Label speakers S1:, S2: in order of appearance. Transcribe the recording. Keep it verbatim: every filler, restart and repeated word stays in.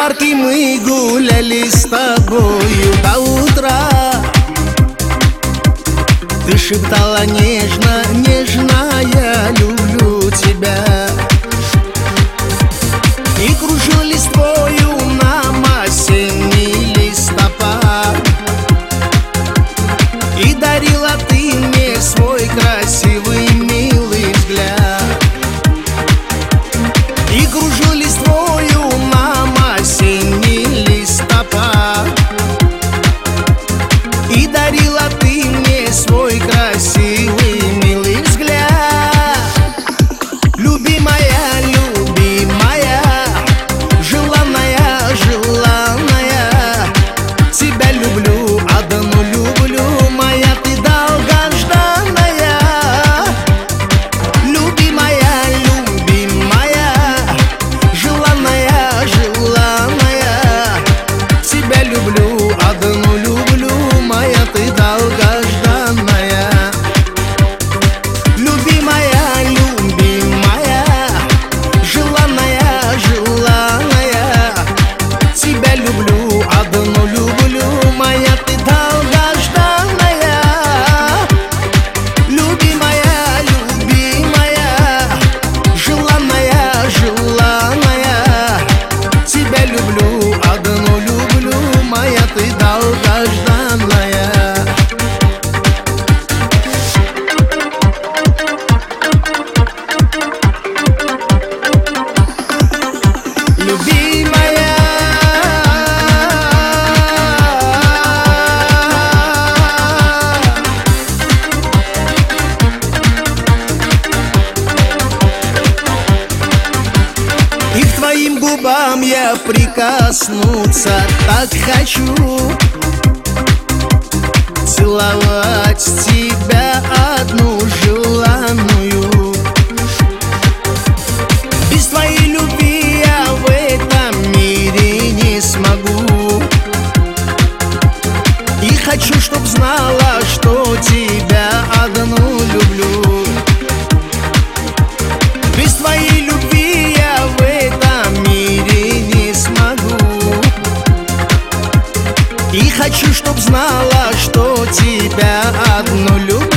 S1: парке мы гуляли с тобою до утра. Ты шептала нежно, нежно, я люблю тебя. И кружил листвою нам осенний листопад. И дарила ты мне свой красивый, милый взгляд. И кружил листвою нам осенний листопад. И дарила ты мне свой красивый, милый взгляд. Любимая, любимая, желанная, желанная, тебя люблю, одну люблю, моя ты долгожданная. Любимая, любимая, желанная, желанная, тебя люблю, одну люблю, моя ты долгожданная. Любимая, любимая, желанная, желанная, тебя люблю, одну люблю, моя ты долгожданная. Любимая, любимая, желанная, желанная, тебя люблю, одну люблю, моя ты долгожданная. Любимая, и к твоим губам я прикоснуться так хочу, целовать тебя одну желанную. Без твоей любви я в этом мире не смогу. И хочу, чтоб знала, что тебя одну люблю. Без твоей любви я в этом мире не смогу. И хочу, чтоб знала, что тебя одну люблю.